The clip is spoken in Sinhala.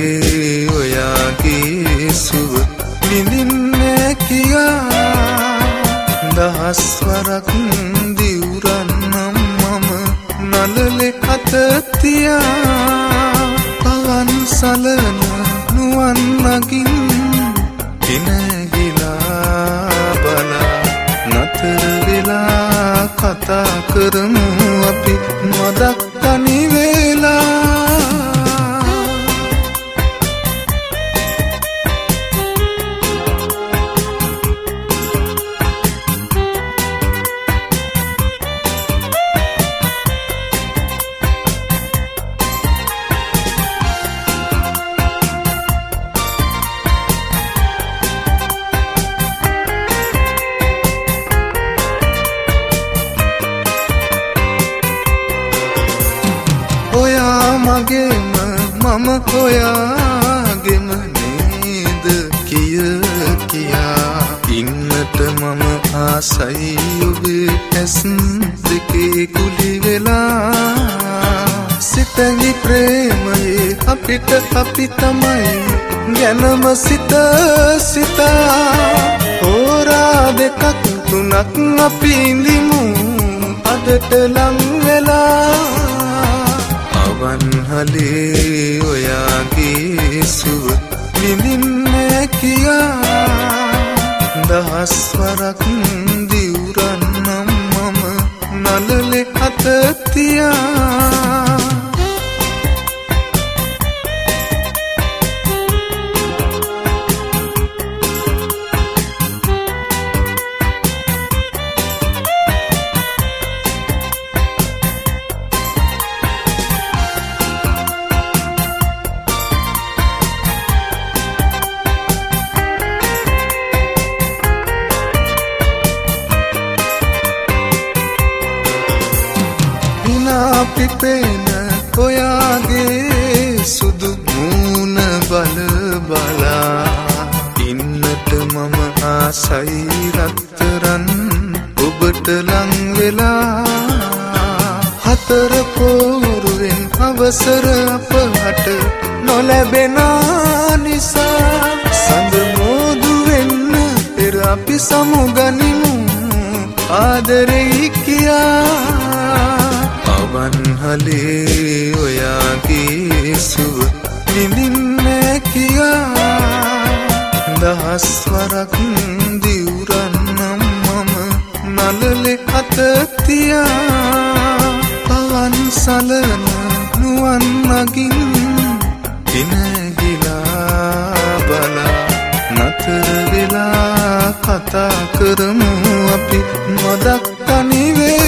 ඔයාගේ සුව විඳින්නේ කියා දහස් වරක් දිවුරන්නම් මම නළලේ අත තියා පවන් සලන නුවන් නගින් දිනගිලා බලා නතර වෙලා කතා කරමු අපි මදක් තනි වෙලා මගේම මම ඔයාගෙම නේද කිය කියා ඉන්නට මම ආසයි ඔබේ ඇස් දෙකේ කුලි වෙලා සිතැඟි ප්‍රේමයේ අපිට අපි තමයි ගැනම සිත සිතා හෝරා දෙකක් තුනක් අපි ඉඳිමු අදට ලං වෙලා වන්හලේ ඔයාගේ සුව විඳින්නේ කියා දහස් වරක් දිවුරන්නම් මම නළලේ අත තියා පිපෙන ඔයාගේ සුදු මූණ බල බලා ඉන්නට මම ආසයි රත්තරන් ඔබට ලං වෙලා හතර පෝරුවෙන් අවසර අපට නොලැබෙන නිසා සඳ මෝදු වෙන්න පෙර අපි සමුගනිමු ආදරෙයි කියා වන්හලේ ඔයාගේ සුව විඳින්නේ කියා දහස් වරක් දිවුරන්නම් මම නළලේ අත තියා පවන් සලන නුවන් නගින් දිනගිලා බලා නතර වෙලා කතා කරමු අපි මදක් තනි